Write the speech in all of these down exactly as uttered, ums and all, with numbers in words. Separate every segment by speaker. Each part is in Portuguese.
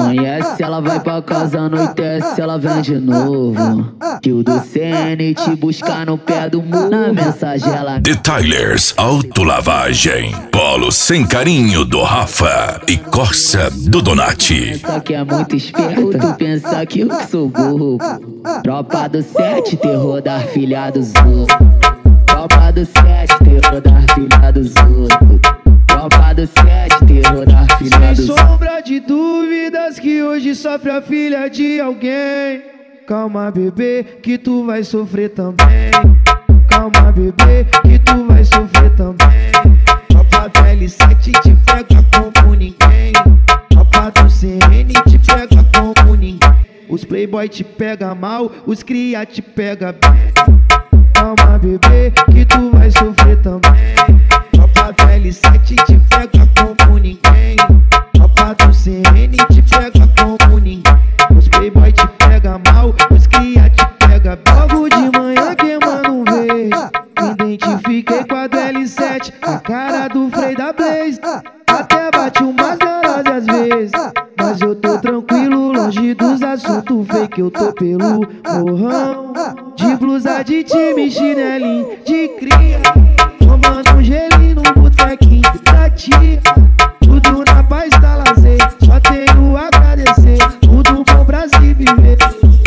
Speaker 1: Conhece, ela vai pra casa, anoitece, ela vem de novo. Que o do C N te buscar no pé do muro. Na mensagem ela...
Speaker 2: Detailers Autolavagem. Polo sem carinho do Rafa e Corsa do Donati.
Speaker 1: Pensa que é muito esperto, tu pensa que eu sou burro. Tropa do sete, terror da filha dos outros. Tropa do sete, terror da filha dos outros. Tropa do sete, terror da filha dos outros.
Speaker 3: Sem sombra de dúvidas que hoje sofre a filha de alguém. Calma, bebê, que tu vai sofrer também. Calma, bebê, que tu vai sofrer também. Tropa do L sete te pega como ninguém. Tropa do C N te pega como ninguém. Os playboy te pega mal, os cria te pega bem. Calma, bebê, que tu vai sofrer também. Tropa do L sete te pega como ninguém. Tropa do C N te pega como ninguém. Os playboy te pega mal, os cria te pega bem. Logo de manhã queimando um verde, me identifiquei com a do L sete, a cara do Frei da Blaze. Até bate umas neurose às vezes, mas eu tô tranquilo, longe dos assuntos fake. Eu tô pelo morrão, de blusa de time, chinelinho de cria, tomando um gelinho no botequinho da tia. Tudo na paz tá lazer, só tenho a agradecer. Tudo bom pra se viver,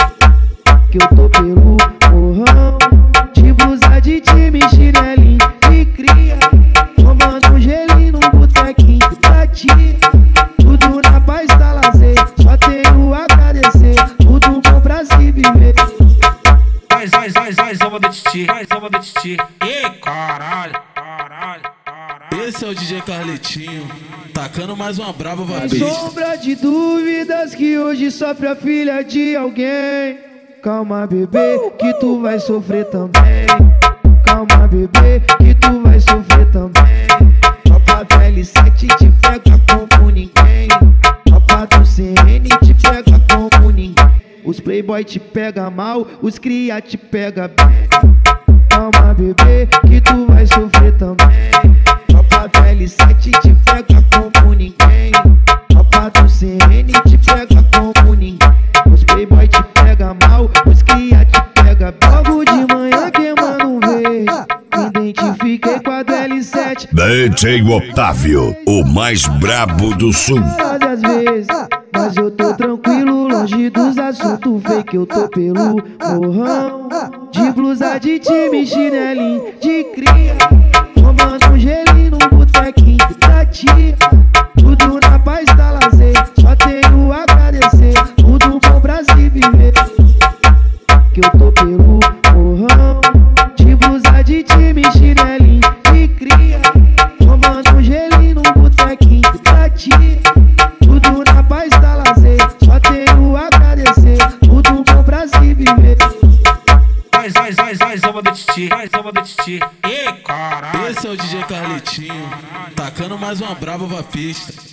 Speaker 3: que eu tô pelo morrão, de blusa de time, chinelinho de cria, tomando um gelinho no botequinho da tia. Tudo na paz tá lazer, só tenho a agradecer. Tudo bom pra se viver.
Speaker 4: Mais, mais, mais, mais uma do Titi, mais uma do Titi. Ih, caralho, caralho, caralho.
Speaker 5: Esse é o D J Carletinho, tacando mais uma brava
Speaker 3: Sem
Speaker 5: vapista.
Speaker 3: sombra de dúvidas que hoje sofre a filha de alguém. Calma, bebê, que tu vai sofrer também. Calma, bebê, que tu vai sofrer também. Tropa do L sete te pega como ninguém. Tropa do C N te pega como ninguém. Os playboy te pega mal, os cria te pega bem. Calma, bebê, que tu vai sofrer também. Tropa do L sete te pega como ninguém. Tropa do C N te pega como ninguém. Os playboy te pega mal, os cria te pega bem. Logo de manhã queimando um verde, me identifiquei com a do L sete.
Speaker 2: D J Otávio, o mais brabo do sul.
Speaker 3: Às vezes, mas eu tô tranquilo, longe dos assuntos fake. Eu tô pelo morrão, de blusa de time, chinelinho de cria, tomando um gelinho no botequinho da tia. Tudo na paz tá lazer, só tenho a agradecer. Tudo bom pra se viver, que eu tô pelo morrão, de blusa de time, chinelinho de cria, tomando um gelinho no botequinho da tia. Tudo na paz tá lazer, só tenho a agradecer. Tudo bom pra se viver.
Speaker 4: Mais, mais, mais, mais uma do Titi, mais uma do Titi. Ih, caralho.
Speaker 5: Esse é o D J Carletinho, tacando mais uma brava vapista.